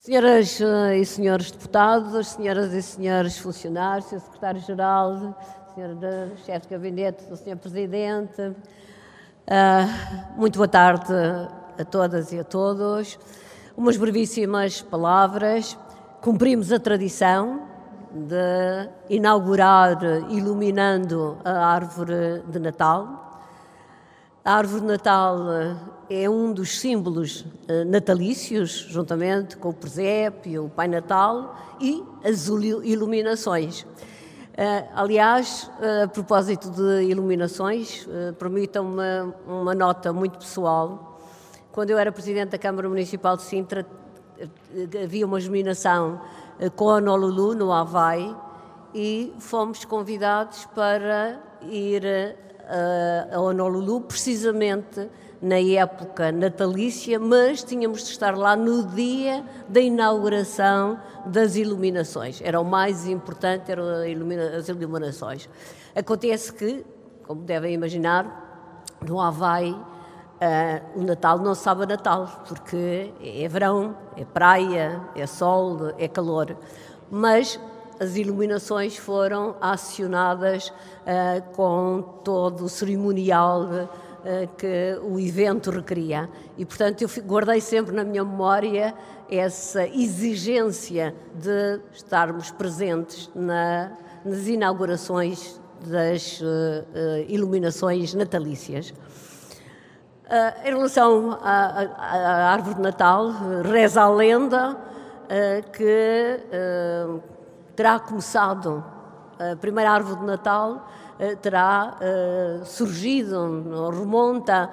Senhoras e senhores deputados, senhoras e senhores funcionários, Sr. Secretário-Geral, Sr. Chefe de Gabinete do Sr. Presidente, muito boa tarde a todas e a todos. Umas brevíssimas palavras. Cumprimos a tradição de inaugurar iluminando a árvore de Natal. A árvore de Natal é um dos símbolos natalícios, juntamente com o presépio, o Pai Natal e as iluminações. Aliás, a propósito de iluminações, permitam-me uma nota muito pessoal. Quando eu era Presidente da Câmara Municipal de Sintra, havia uma iluminação com Honolulu, no Havaí, e fomos convidados para ir a Honolulu, precisamente na época natalícia, mas tínhamos de estar lá no dia da inauguração das iluminações. Era o mais importante, eram as iluminações. Acontece que, como devem imaginar, no Havaí, o Natal não sabe a Natal, porque é verão, é praia, é sol, é calor. Mas as iluminações foram acionadas com todo o cerimonial que o evento requeria. E, portanto, eu guardei sempre na minha memória essa exigência de estarmos presentes nas inaugurações das iluminações natalícias. Em relação à árvore de Natal, reza a lenda que terá começado, a primeira árvore de Natal terá surgido, remonta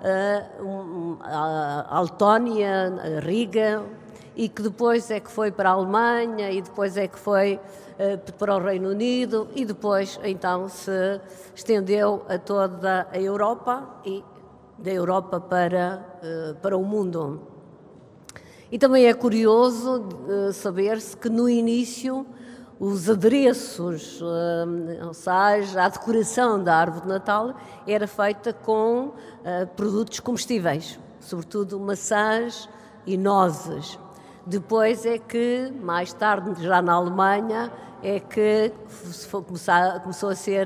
a Letónia, a Riga, e que depois é que foi para a Alemanha, e depois é que foi para o Reino Unido, e depois então se estendeu a toda a Europa e da Europa para o mundo. E também é curioso saber-se que no início os adereços, ou seja, a decoração da árvore de Natal era feita com produtos comestíveis, sobretudo maçãs e nozes. Depois é que, mais tarde, já na Alemanha, é que começou a ser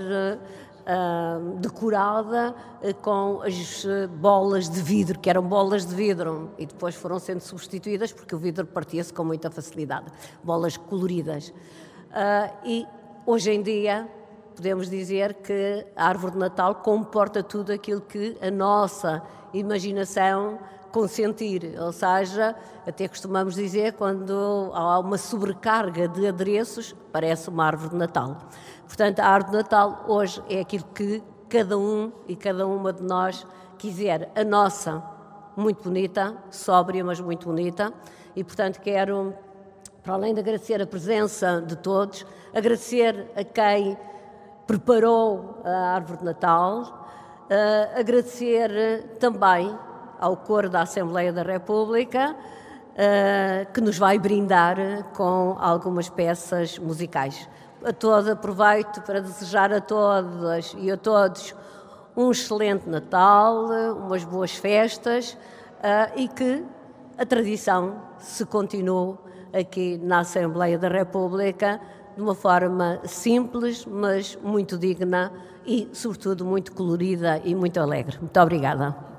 decorada com as bolas de vidro, que eram bolas de vidro, e depois foram sendo substituídas porque o vidro partia-se com muita facilidade, bolas coloridas. E hoje em dia podemos dizer que a árvore de Natal comporta tudo aquilo que a nossa imaginação consentir, ou seja, até costumamos dizer, quando há uma sobrecarga de adereços, parece uma árvore de Natal. Portanto, a árvore de Natal hoje é aquilo que cada um e cada uma de nós quiser. A nossa, muito bonita, sóbria, mas muito bonita, e portanto quero, para além de agradecer a presença de todos, agradecer a quem preparou a árvore de Natal, agradecer também ao coro da Assembleia da República, que nos vai brindar com algumas peças musicais. Aproveito para desejar a todas e a todos um excelente Natal, umas boas festas e que a tradição se continue aqui na Assembleia da República de uma forma simples, mas muito digna e, sobretudo, muito colorida e muito alegre. Muito obrigada.